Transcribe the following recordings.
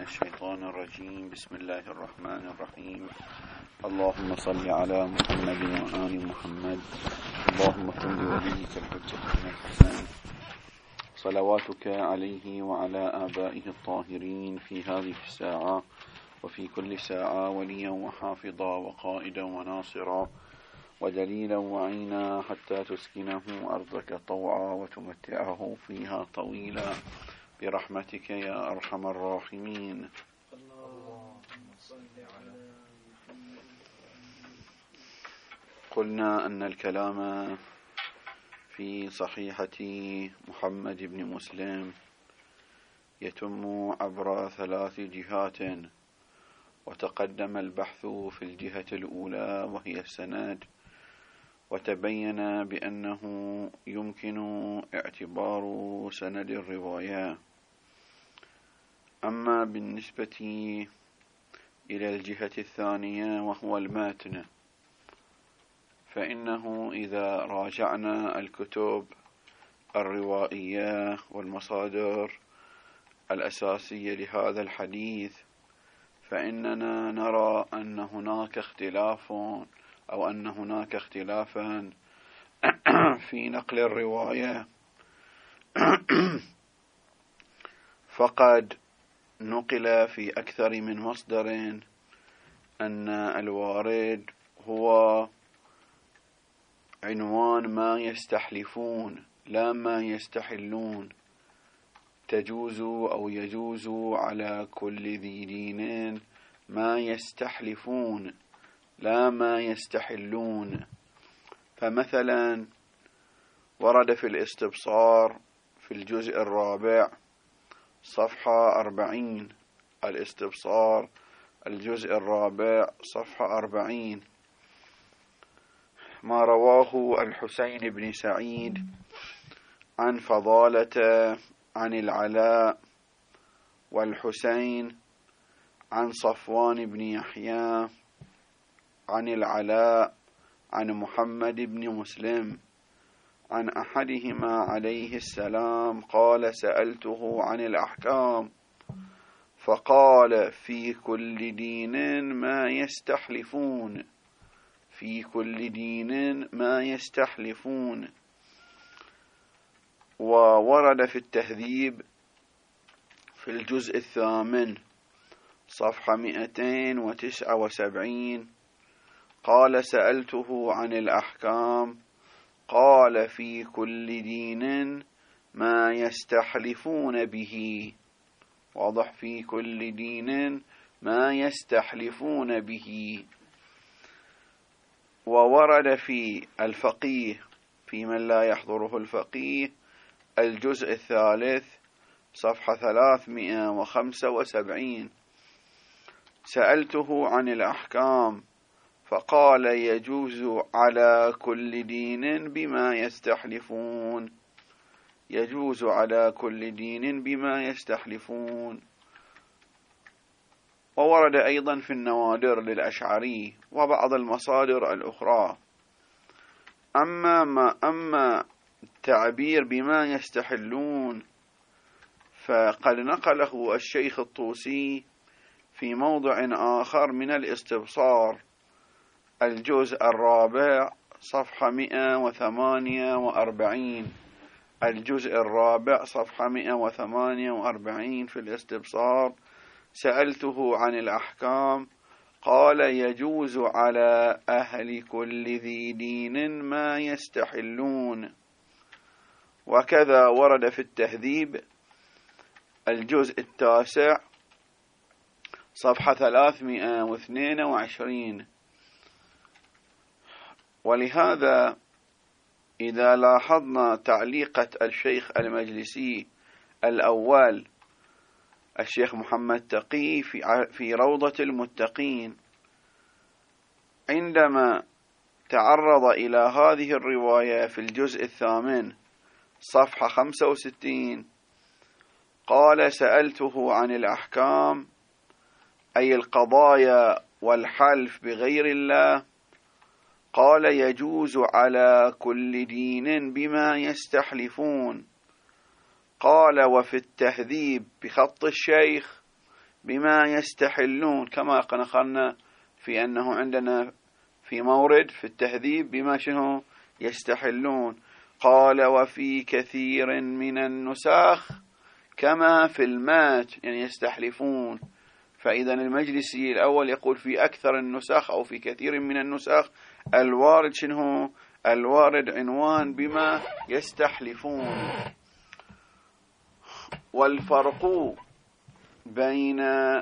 الشيطان الرجيم. بسم الله الرحمن الرحيم. اللهم صل على محمد وآل محمد. اللهم كن لوليك الحجة بن الحسن صلواتك عليه وعلى آبائه الطاهرين في هذه الساعة وفي كل ساعة وليا وحافظا وقائدا وناصرا ودليلا وعينا حتى تسكنه أرضك طوعا وتمتعه فيها طويلا برحمتك يا أرحم الراحمين. قلنا أن الكلام في صحيحة محمد بن مسلم يتم عبر 3 جهات، وتقدم البحث في الجهة الأولى وهي السند، وتبين بأنه يمكن اعتبار سند الرواية. أما بالنسبة إلى الجهة الثانية وهو المتن، فإنه إذا راجعنا الكتب الروائية والمصادر الأساسية لهذا الحديث فإننا نرى أن هناك اختلافا في نقل الرواية. فقد نقل في أكثر من مصدر أن الوارد هو عنوان ما يستحلفون لا ما يستحلون، تجوز أو يجوز على كل ذي دين ما يستحلفون لا ما يستحلون. فمثلا ورد في الاستبصار في الجزء 4 صفحة 40، الاستبصار الجزء 4 صفحة 40، ما رواه الحسين بن سعيد عن فضالة عن العلاء والحسين عن صفوان بن يحيى عن العلاء عن محمد بن مسلم عن أحدهما عليه السلام قال: سألته عن الأحكام فقال: في كل دين ما يستحلفون، في كل دين ما يستحلفون. وورد في التهذيب في الجزء 8 صفحة 279 قال: سألته عن الأحكام قال: في كل دين ما يستحلفون به. واضح، في كل دين ما يستحلفون به. وورد في الفقيه في من لا يحضره الفقيه الجزء 3 صفحة 375 سألته عن الأحكام فقال: يجوز على كل دين بما يستحلفون، يجوز على كل دين بما يستحلفون. وورد أيضا في النوادر للأشعري وبعض المصادر الأخرى. أما التعبير بما يستحلون فقد نقله الشيخ الطوسي في موضع آخر من الاستبصار الجزء 4 صفحة 148، الجزء 4 صفحة 148 في الاستبصار: سألته عن الأحكام قال: يجوز على أهل كل ذي دين ما يستحلون. وكذا ورد في التهذيب الجزء 9 صفحة 322. ولهذا إذا لاحظنا تعليقة الشيخ المجلسي الأول الشيخ محمد تقي في روضة المتقين عندما تعرض إلى هذه الرواية في الجزء 8 صفحة 65 قال: سألته عن الأحكام أي القضايا والحلف بغير الله قال: يجوز على كل دين بما يستحلفون. قال: وفي التهذيب بخط الشيخ بما يستحلون، كما نقلنا في أنه عندنا في مورد في التهذيب بما شنو يستحلون. قال وفي كثير من النسخ كما في المات، يعني يستحلفون. فإذا المجلسي الأول يقول في أكثر النسخ أو في كثير من النسخ الوارد شنو؟ الوارد عنوان بما يستحلفون. والفرق بين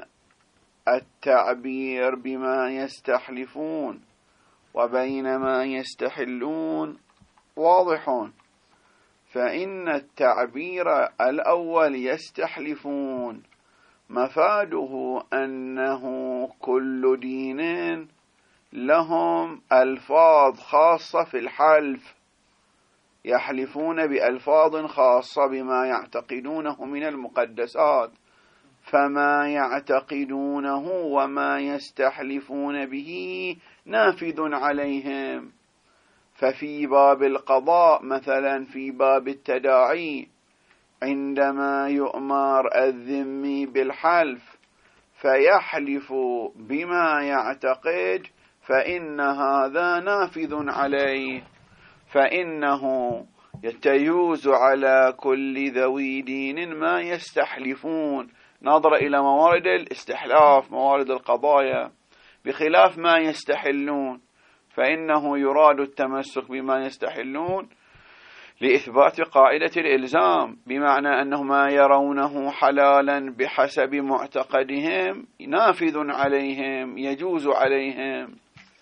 التعبير بما يستحلفون وبين ما يستحلون واضح. فإن التعبير الأول يستحلفون مفاده أنه كل دين لهم ألفاظ خاصة في الحلف، يحلفون بألفاظ خاصة بما يعتقدونه من المقدسات، فما يعتقدونه وما يستحلفون به نافذ عليهم. ففي باب القضاء مثلا في باب التداعي عندما يؤمر الذمي بالحلف فيحلف بما يعتقد فإن هذا نافذ عليه، فإنه يتجوز على كل ذوي دين ما يستحلفون، نظر إلى موارد الاستحلاف موارد القضايا، بخلاف ما يستحلون فإنه يراد التمسك بما يستحلون لإثبات قاعدة الإلزام، بمعنى أنه ما يرونه حلالا بحسب معتقدهم نافذ عليهم يجوز عليهم.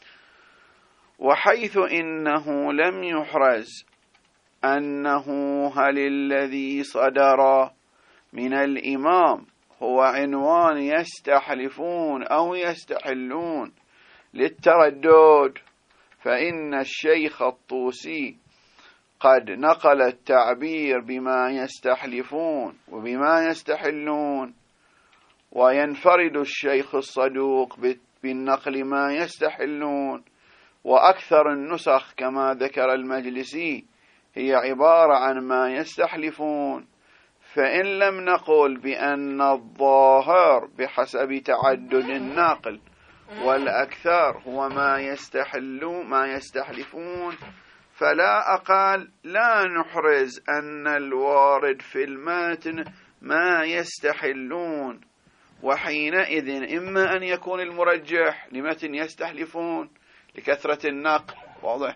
وحيث إنه لم يحرز أنه هل الذي صدر من الإمام هو عنوان يستحلفون أو يستحلون للتردد، فإن الشيخ الطوسي قد نقل التعبير بما يستحلفون وبما يستحلون، وينفرد الشيخ الصدوق بالنقل ما يستحلون. وأكثر النسخ كما ذكر المجلسي هي عبارة عن ما يستحلفون. فإن لم نقل بأن الظاهر بحسب تعدد الناقل والأكثر هو ما يستحلفون، فلا أقل لا نحرز أن الوارد في المتن ما يستحلون، وحينئذ إما أن يكون المرجح لمتن يستحلفون لكثرة النقل واضح،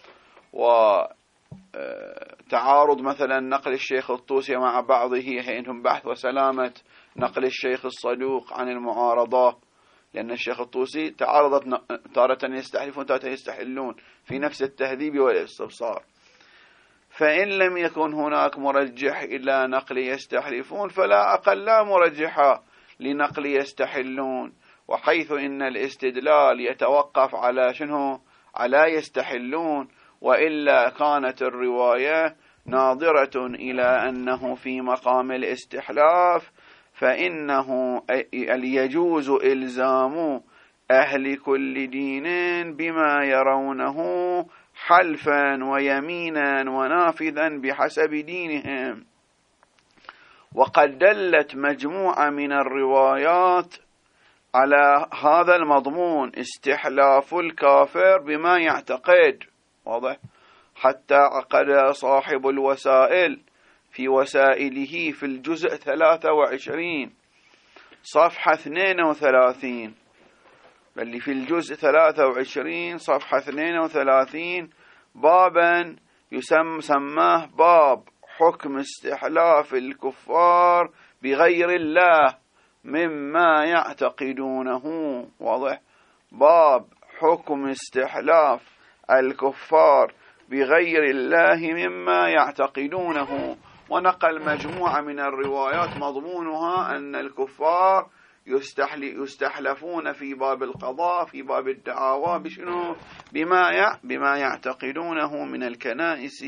وتعارض مثلا نقل الشيخ الطوسي مع بعضه حينهم بحث وسلامة نقل الشيخ الصدوق عن المعارضة، لأن الشيخ الطوسي تعارضت تارة يستحلفون تارة يستحلون في نفس التهذيب والاستبصار. فإن لم يكن هناك مرجح إلى نقل يستحلفون فلا أقل لا مرجحا لنقل يستحلون. وحيث إن الاستدلال يتوقف على شنو؟ على يستحلون، وإلا كانت الرواية ناظرة إلى أنه في مقام الاستحلاف، فإنه يجوز إلزام أهل كل دين بما يرونه حلفا ويمينا ونافذا بحسب دينهم. وقد دلت مجموعة من الروايات على هذا المضمون، استحلاف الكافر بما يعتقد واضح، حتى عقد صاحب الوسائل في وسائله في الجزء 23 صفحة 32، بل في الجزء 23 صفحة 32 بابا سماه باب حكم استحلاف الكفار بغير الله مما يعتقدونه واضح، باب حكم استحلاف الكفار بغير الله مما يعتقدونه. ونقل مجموعة من الروايات مضمونها أن الكفار يستحلفون في باب القضاء في باب الدعاوى بشنو؟ بما يعتقدونه من الكنائس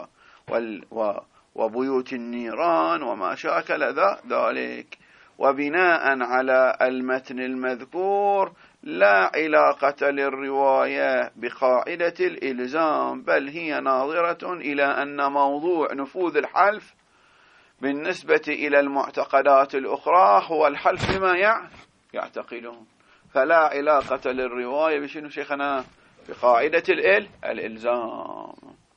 وبيوت النيران وما شاكل ذلك. وبناء على المتن المذكور لا علاقة للرواية بقاعدة الإلزام، بل هي ناظرة إلى أن موضوع نفوذ الحلف بالنسبة إلى المعتقدات الأخرى هو الحلف بما يعتقدون، فلا علاقة للرواية بشنو شيخنا؟ بقاعدة الإلزام.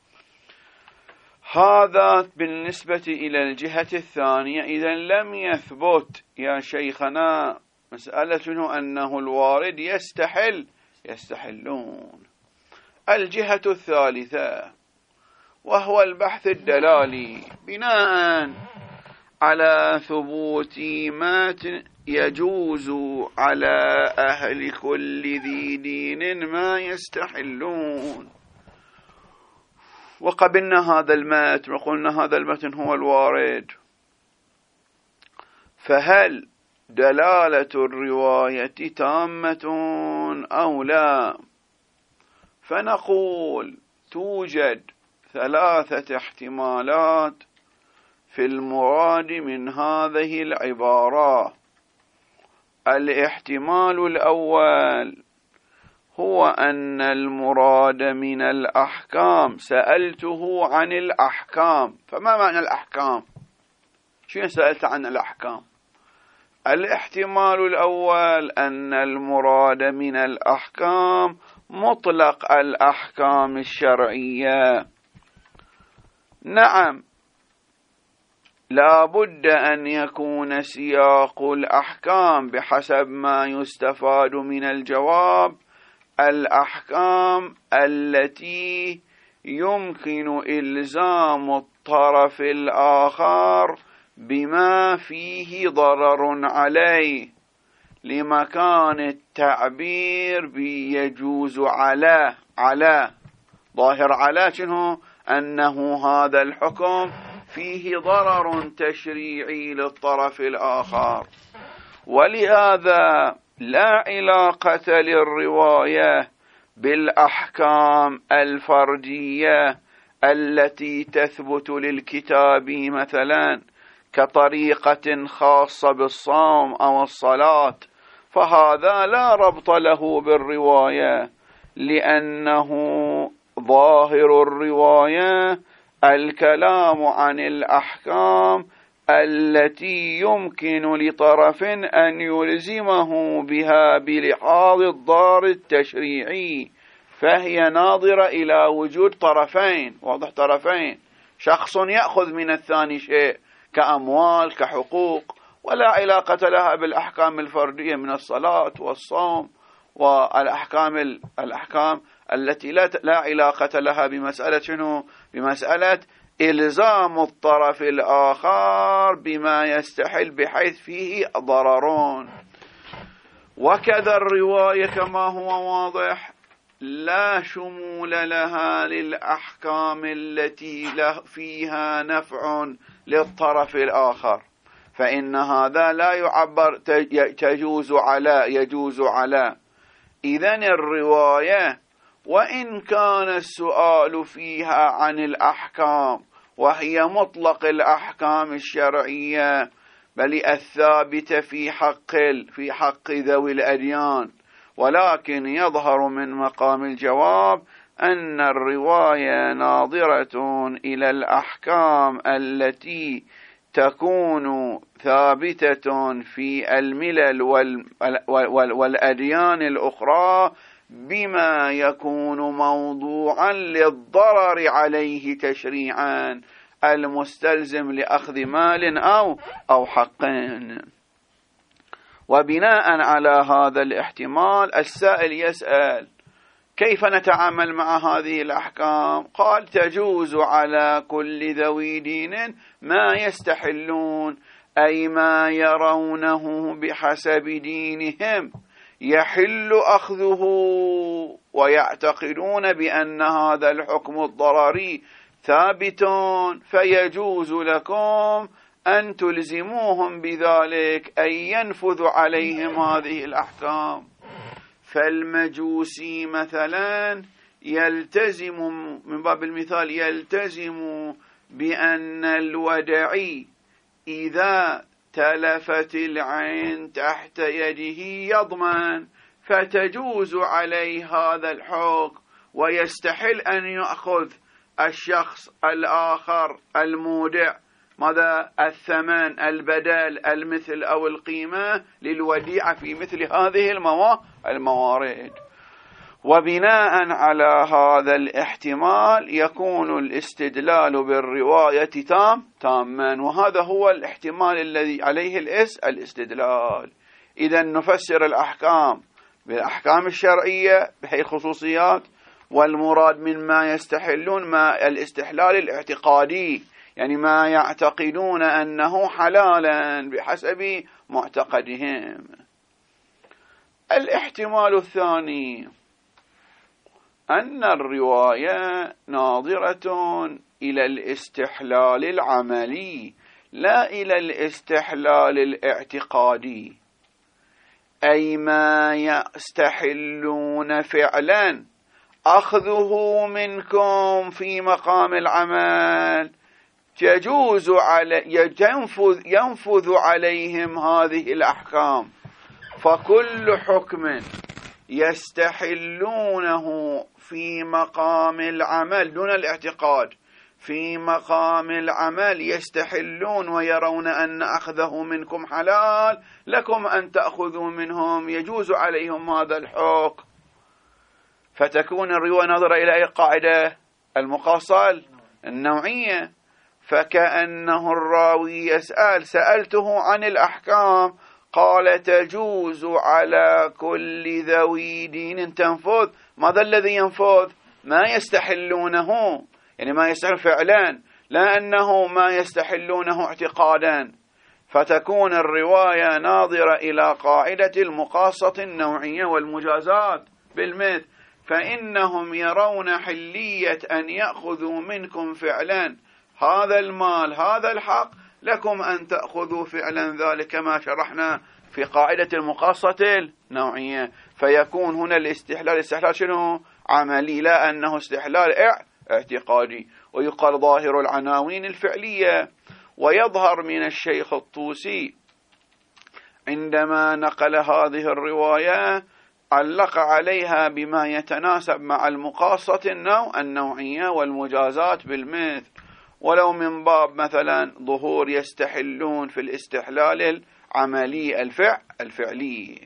هذا بالنسبة إلى الجهة الثانية. إذا لم يثبت يا شيخنا مسألة أنه الوارد يستحلون. الجهة الثالثة وهو البحث الدلالي بناء على ثبوت ما يجوز على أهل كل ذي دين ما يستحلون. وقبلنا هذا المتن وقلنا هذا المتن هو الوارد، فهل دلالة الرواية تامة أو لا؟ فنقول توجد 3 احتمالات في المراد من هذه العبارة. الاحتمال الأول هو أن المراد من الأحكام، سألته عن الأحكام، فما معنى الأحكام؟ شنو سألت عن الأحكام؟ الاحتمال الأول أن المراد من الأحكام مطلق الأحكام الشرعية. نعم، لا بد أن يكون سياق الأحكام بحسب ما يستفاد من الجواب الأحكام التي يمكن إلزام الطرف الآخر بما فيه ضرر عليه، لمكان التعبير بيجوز على ظاهر على شنو؟ أنه هذا الحكم فيه ضرر تشريعي للطرف الآخر. ولهذا لا علاقة للرواية بالأحكام الفردية التي تثبت للكتاب مثلا كطريقة خاصة بالصوم أو الصلاة، فهذا لا ربط له بالرواية، لأنه ظاهر الرواية الكلام عن الأحكام التي يمكن لطرف أن يلزمه بها بلحاظ الضار التشريعي، فهي ناظرة إلى وجود طرفين، واضح؟ طرفين، شخص يأخذ من الثاني شيء كأموال كحقوق، ولا علاقة لها بالأحكام الفردية من الصلاة والصوم والأحكام التي لا علاقة لها بمسألة شنو؟ بمسألة إلزام الطرف الآخر بما يستحل بحيث فيه ضررون. وكذا الرواية كما هو واضح لا شمول لها للأحكام التي فيها نفع للطرف الآخر، فإن هذا لا يعبر يجوز على. إذن الرواية وإن كان السؤال فيها عن الأحكام وهي مطلق الأحكام الشرعية بل الثابتة في حق ذوي الأديان، ولكن يظهر من مقام الجواب أن الرواية ناظرة إلى الأحكام التي تكون ثابتة في الملل والأديان الأخرى بما يكون موضوعا للضرر عليه تشريعا المستلزم لأخذ مال أو حق. وبناء على هذا الاحتمال السائل يسأل كيف نتعامل مع هذه الأحكام؟ قال تجوز على كل ذوي دين ما يستحلون، أي ما يرونه بحسب دينهم يحل أخذه، ويعتقدون بأن هذا الحكم الضرري ثابت، فيجوز لكم أن تلزموهم بذلك، أن ينفذ عليهم هذه الأحكام. فالمجوسي مثلا يلتزم من باب المثال يلتزم بأن الودعي إذا تلفت العين تحت يده يضمن، فتجوز عليه هذا الحكم، ويستحل أن يأخذ الشخص الآخر المودع ماذا؟ الثمن، البدل، المثل أو القيمة للوديعة في مثل هذه الموارد. وبناء على هذا الاحتمال يكون الاستدلال بالرواية تاما، وهذا هو الاحتمال الذي عليه الاستدلال. إذا نفسر الأحكام بالأحكام الشرعية بهي الخصوصيات، والمراد من ما يستحلون ما الاستحلال الاعتقادي، يعني ما يعتقدون أنه حلالا بحسب معتقدهم. الاحتمال الثاني أن الرواية ناظرة إلى الاستحلال العملي لا إلى الاستحلال الاعتقادي، أي ما يستحلون فعلا أخذه منكم في مقام العمل ينفذ عليهم هذه الأحكام. فكل حكم يستحلونه في مقام العمل دون الاعتقاد، في مقام العمل يستحلون ويرون أن أخذه منكم حلال، لكم أن تأخذوا منهم، يجوز عليهم هذا الحكم. فتكون الرواية ناظرة إلى أي قاعدة؟ المقاصة النوعية. فكأنه الراوي يسأل، سألته عن الأحكام قال تجوز على كل ذوي دين تنفذ. ماذا الذي ينفذ؟ ما يستحلونه، يعني ما يستحل فعلا، لا أنه ما يستحلونه اعتقادا. فتكون الرواية ناظرة إلى قاعدة المقاصة النوعية والمجازات بالمثل، فإنهم يرون حلية أن يأخذوا منكم فعلا هذا المال، هذا الحق، لكم أن تأخذوا فعلا ذلك كما شرحنا في قاعدة المقاصة النوعية. فيكون هنا الاستحلال شنو؟ عملي، لا أنه استحلال اعتقادي. ويقال ظاهر العناوين الفعلية. ويظهر من الشيخ الطوسي عندما نقل هذه الرواية علق عليها بما يتناسب مع المقاصة النوعية والمجازات بالمثل، ولو من باب مثلا ظهور يستحلون في الاستحلال العملي الفعلي.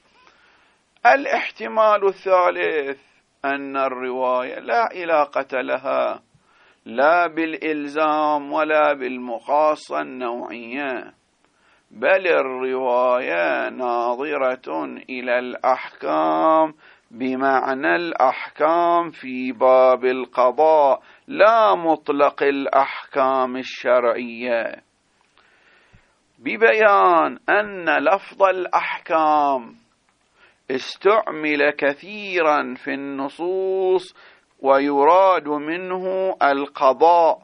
الاحتمال الثالث أن الرواية لا علاقة لها لا بالإلزام ولا بالمقاصة النوعية، بل الرواية ناظرة إلى الأحكام بمعنى الأحكام في باب القضاء لا مطلق الأحكام الشرعية، ببيان أن لفظ الأحكام استعمل كثيرا في النصوص ويراد منه القضاء،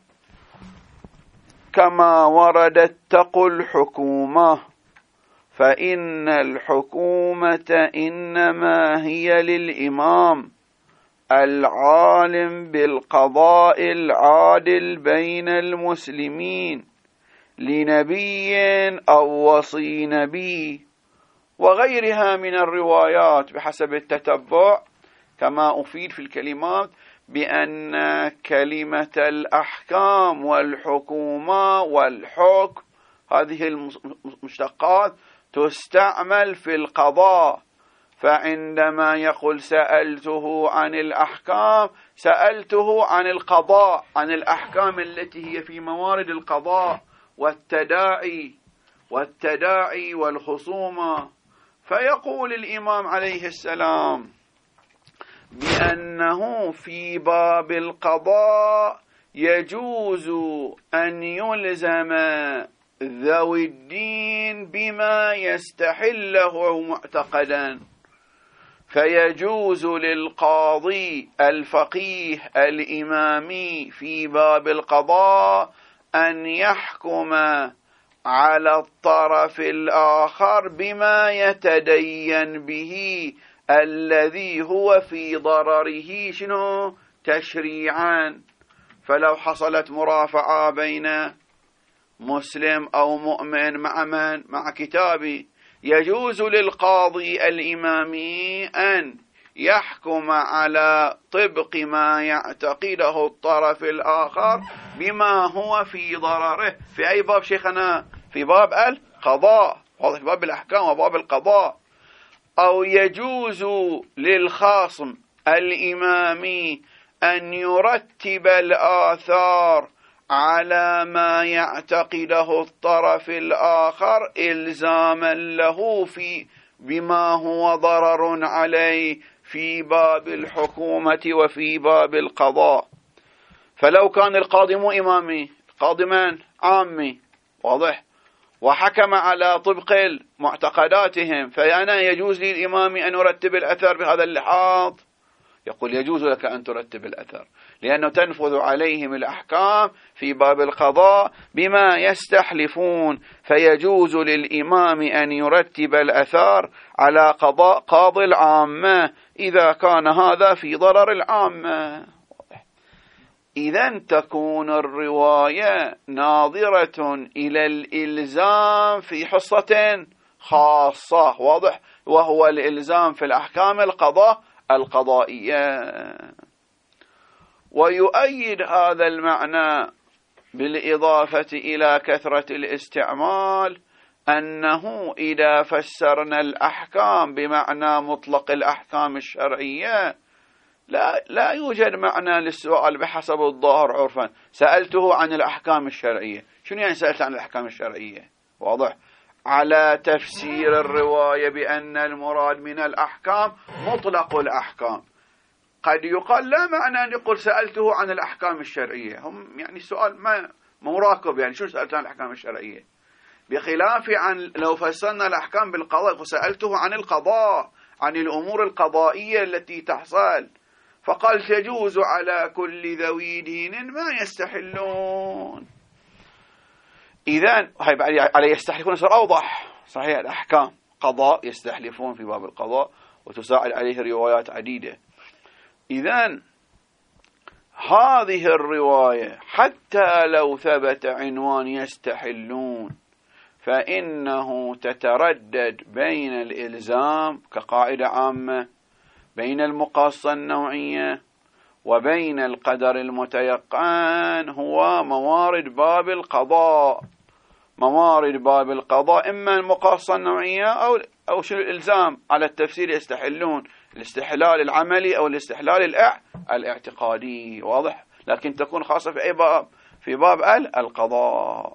كما ورد اتقوا الحكومة، فإن الحكومة إنما هي للإمام العالم بالقضاء العادل بين المسلمين لنبي أو وصي نبي، وغيرها من الروايات بحسب التتبع. كما أفيد في الكلمات بأن كلمة الأحكام والحكومة والحكم هذه المشتقات تستعمل في القضاء. فعندما يقول سألته عن الأحكام سألته عن القضاء، عن الأحكام التي هي في موارد القضاء والتداعي والخصومة. فيقول الإمام عليه السلام بأنه في باب القضاء يجوز أن يلزم ذوي الدين بما يستحله معتقدا، فيجوز للقاضي الفقيه الإمامي في باب القضاء أن يحكم على الطرف الآخر بما يتدين به الذي هو في ضرره تشريعا. فلو حصلت مرافعة بين مسلم أو مؤمن مع كتابي، يجوز للقاضي الإمامي أن يحكم على طبق ما يعتقده الطرف الآخر بما هو في ضرره. في أي باب شيخنا؟ في باب القضاء، واضح، في باب الأحكام وباب القضاء. أو يجوز للخاصم الإمامي أن يرتب الآثار على ما يعتقده الطرف الآخر إلزاما له بما هو ضرر عليه في باب الحكومة وفي باب القضاء. فلو كان القاضي مو إمامي، القاضي من؟ عامي، واضح، وحكم على طبق معتقداتهم، فأنا يجوز لي الإمام أن أرتب الأثر بهذا اللحاظ؟ يقول يجوز لك أن ترتب الأثر، لأنه تنفذ عليهم الأحكام في باب القضاء بما يستحلفون، فيجوز للإمام أن يرتب الأثر على قضاء قاضي العامة إذا كان هذا في ضرر العامة. إذن تكون الرواية ناظرة إلى الإلزام في حصة خاصة، واضح، وهو الإلزام في الأحكام القضائية. ويؤيد هذا المعنى بالإضافة إلى كثرة الاستعمال أنه إذا فسرنا الأحكام بمعنى مطلق الأحكام الشرعية لا يوجد معنى للسؤال بحسب الظاهر عرفا. سألته عن الأحكام الشرعية، شنو يعني سألت عن الأحكام الشرعية؟ واضح، على تفسير الرواية بأن المراد من الأحكام مطلق الأحكام. قد يقال لا معنى أن يقول سألته عن الأحكام الشرعية، هم يعني السؤال ما مراكب، يعني شو سألته عن الأحكام الشرعية، بخلاف عن لو فسرنا الأحكام بالقضاء وسألته عن القضاء، عن الأمور القضائية التي تحصل، فقال تجوز على كل ذوي دين ما يستحلون. إذن على يستحلفون صار أوضح، صحيح الأحكام قضاء يستحلفون في باب القضاء وتساعد عليه روايات عديدة. إذن هذه الرواية حتى لو ثبت عنوان يستحلون فإنه تتردد بين الإلزام كقاعدة عامة، بين المقاصة النوعية، وبين القدر المتيقن. هو موارد باب القضاء، موارد باب القضاء إما المقاصة النوعية أو شنو الإلزام على التفسير يستحلون، الاستحلال العملي أو الاستحلال الاعتقادي، واضح، لكن تكون خاصة في أي باب؟ في باب القضاء.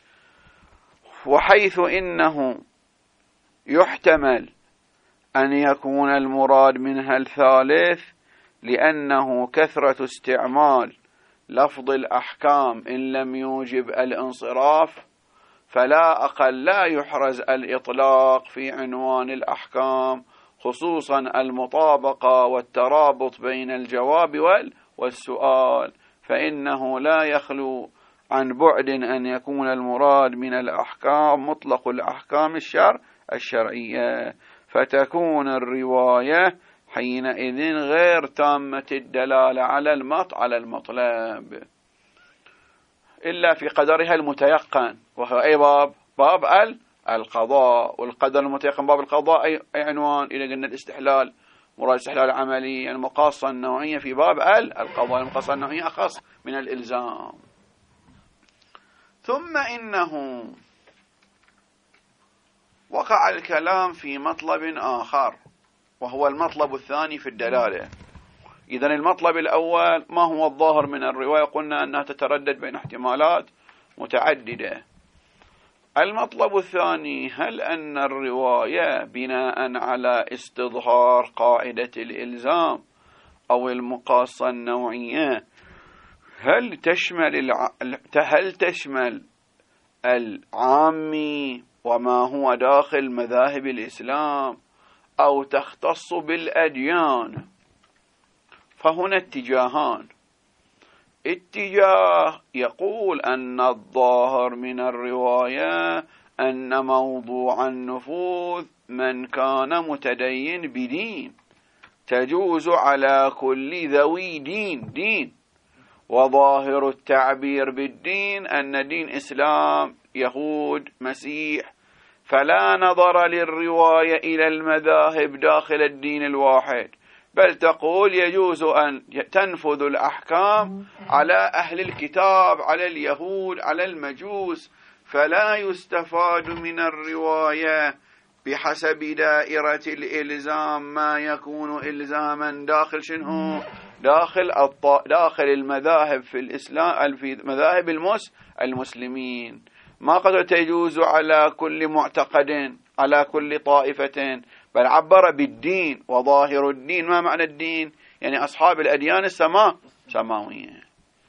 وحيث إنه يحتمل أن يكون المراد منها الثالث لأنه كثرة استعمال لفظ الأحكام إن لم يوجب الانصراف، فلا أقل لا يحرز الإطلاق في عنوان الأحكام، خصوصا المطابقة والترابط بين الجواب والسؤال، فإنه لا يخلو عن بعد أن يكون المراد من الأحكام مطلق الأحكام الشرعية، فتكون الرواية حينئذ غير تامة الدلالة على المطلب إلا في قدرها المتيقن، وهو أي باب القضاء. والقدر المتيقن باب القضاء أي عنوان؟ إذا قلنا الاستحلال مراد استحلال عملي، المقاصة النوعية في باب القضاء، المقاصة النوعية أخص من الإلزام. ثم إنه وقع الكلام في مطلب آخر وهو المطلب الثاني في الدلالة. إذن المطلب الأول ما هو الظاهر من الرواية؟ قلنا أنها تتردد بين احتمالات متعددة. المطلب الثاني هل أن الرواية بناء على استظهار قاعدة الإلزام أو المقاصة النوعية هل تشمل العامي وما هو داخل مذاهب الإسلام أو تختص بالأديان؟ فهنا اتجاهان. اتجاه يقول أن الظاهر من الرواية أن موضوع النفوذ من كان متدين بدين تجوز على كل ذوي دين، وظاهر التعبير بالدين أن دين إسلام يهود مسيح، فلا نظر للرواية إلى المذاهب داخل الدين الواحد، بل تقول يجوز أن تنفذ الأحكام على أهل الكتاب، على اليهود، على المجوس، فلا يستفاد من الرواية بحسب دائرة الإلزام ما يكون إلزاما داخل شنو؟ داخل المذاهب في الإسلام، في مذاهب المسلمين. ما قد تجوز على كل معتقد، على كل طائفة، بل عبر بالدين وظاهر الدين. ما معنى الدين؟ يعني أصحاب الأديان السماوية.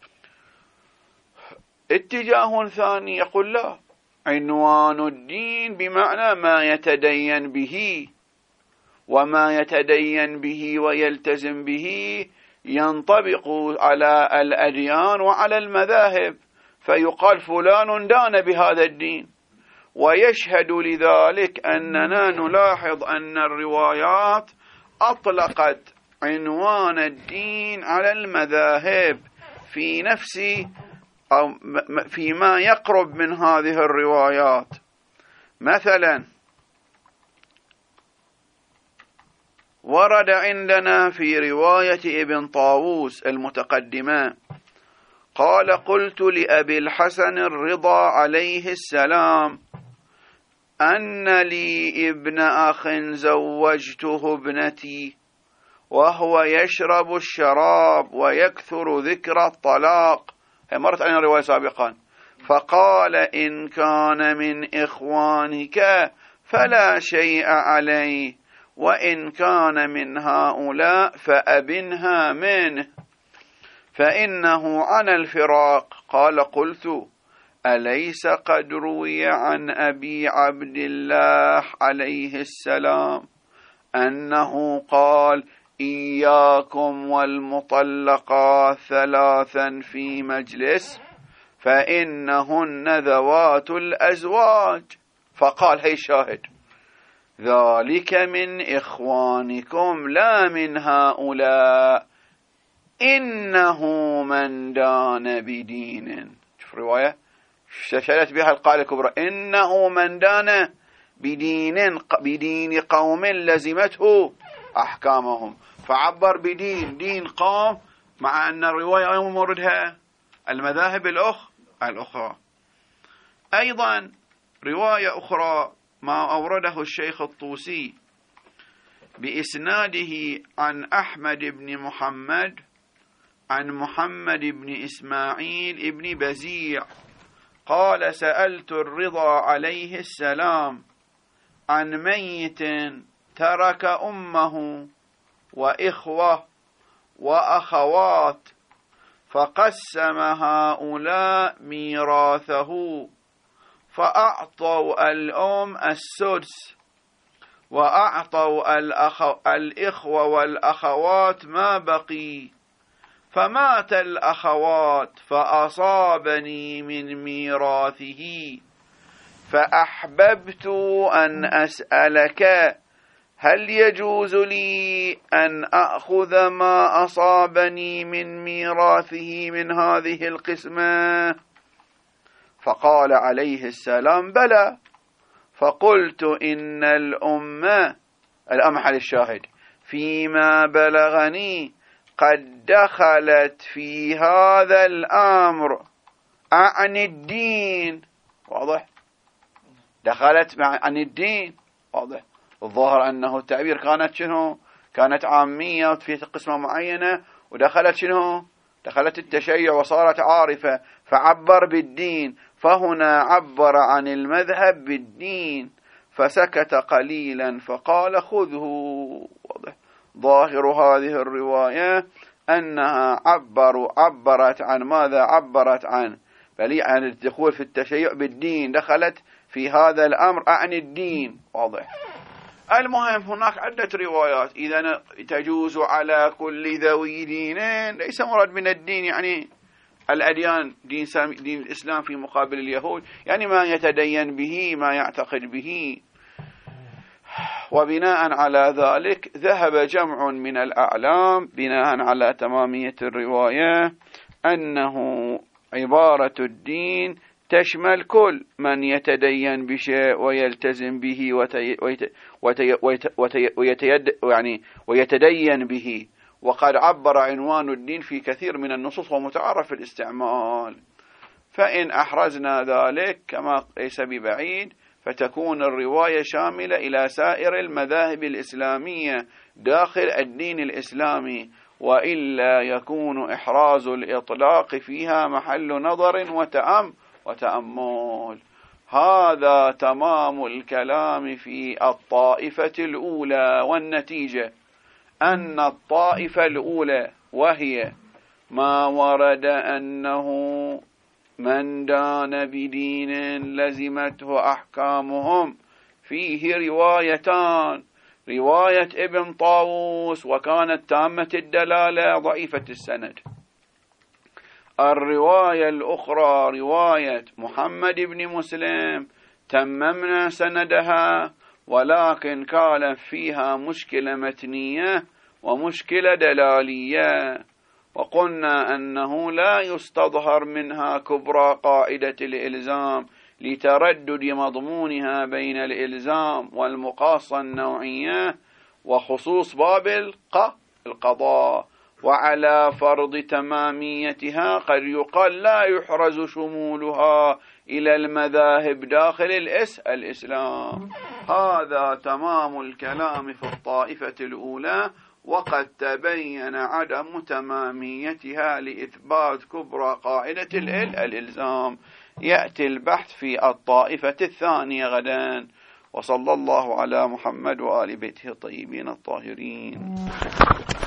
اتجاه ثاني يقول لا، عنوان الدين بمعنى ما يتدين به، وما يتدين به ويلتزم به ينطبق على الأديان وعلى المذاهب، فيقال فلان دان بهذا الدين. ويشهد لذلك أننا نلاحظ أن الروايات أطلقت عنوان الدين على المذاهب في نفس أو فيما يقرب من هذه الروايات. مثلا ورد عندنا في رواية ابن طاووس المتقدمة قال: قلت لأبي الحسن الرضا عليه السلام أن لي ابن أخ زوجته ابنتي وهو يشرب الشراب ويكثر ذكر الطلاق. هي مرت علينا رواية سابقا. فقال: إن كان من إخوانك فلا شيء عليه، وإن كان من هؤلاء فأبنها منه فإنه عن الفراق. قال: قلت: أليس قد روي عن أبي عبد الله عليه السلام أنه قال: إياكم والمطلقات ثلاثا في مجلس فإنهن ذوات الأزواج. فقال: هي شاهد، ذلك من إخوانكم لا من هؤلاء، إنه من دان بدين. شوف رواية ششلت بها القاعدة الكبرى: إنه من دان بدين قوم لزمته أحكامهم. فعبر بدين، دين قوم، مع أن الرواية موردها المذاهب الأخرى. أيضا رواية أخرى ما أورده الشيخ الطوسي بإسناده عن أحمد بن محمد عن محمد بن إسماعيل بن بزيع قال: سألت الرضا عليه السلام عن ميت ترك أمه وإخوة وأخوات، فقسم هؤلاء ميراثه، فأعطوا الأم السدس، وأعطوا الإخوة والأخوات ما بقي، فمات الأخوات فأصابني من ميراثه، فأحببت أن أسألك: هل يجوز لي أن أخذ ما أصابني من ميراثه من هذه القسمة؟ فقال عليه السلام: بلى. فقلت: إن الأم حل الشاهد فيما بلغني قد دخلت في هذا الأمر عن الدين. واضح؟ دخلت عن الدين. واضح؟ الظاهر أنه التعبير كانت شنو؟ كانت عامية في قسمة معينة، ودخلت شنو؟ دخلت التشيع وصارت عارفة، فعبر بالدين. فهنا عبر عن المذهب بالدين، فسكت قليلا فقال: خذه. واضح؟ ظاهر هذه الرواية أنها عبرت عن ماذا؟ عبرت عن عن الدخول في التشيع بالدين، دخلت في هذا الأمر عن الدين. واضح؟ المهم هناك عدة روايات. إذا تجوز على كل ذوي دينين، ليس مراد من الدين يعني الأديان، دين الإسلام في مقابل اليهود، يعني ما يتدين به، ما يعتقد به. وبناء على ذلك ذهب جمع من الأعلام بناء على تمامية الرواية أنه عبارة الدين تشمل كل من يتدين بشيء ويلتزم به ويتدين به. وقد عبر عنوان الدين في كثير من النصوص ومتعارف الاستعمال. فإن أحرزنا ذلك كما ليس ببعيد فتكون الرواية شاملة إلى سائر المذاهب الإسلامية داخل الدين الإسلامي، وإلا يكون إحراز الإطلاق فيها محل نظر وتأمل. هذا تمام الكلام في الطائفة الأولى، والنتيجة أن الطائفة الأولى وهي ما ورد أنه من دان بدين لزمته أحكامهم فيه روايتان: رواية ابن طاووس وكانت تامة الدلالة ضعيفة السند، الرواية الأخرى رواية محمد بن مسلم تممنا سندها ولكن كان فيها مشكلة متنية ومشكلة دلالية، وقلنا أنه لا يستظهر منها كبرى قاعدة الإلزام لتردد مضمونها بين الإلزام والمقاصة النوعية وخصوص باب القضاء، وعلى فرض تماميتها قد يقال لا يحرز شمولها إلى المذاهب داخل الإسلام. هذا تمام الكلام في الطائفة الأولى، وقد تبين عدم تماميتها لإثبات كبرى قاعدة الإلزام. يأتي البحث في الطائفة الثانية غدا. وصلى الله على محمد وآل بيته الطيبين الطاهرين.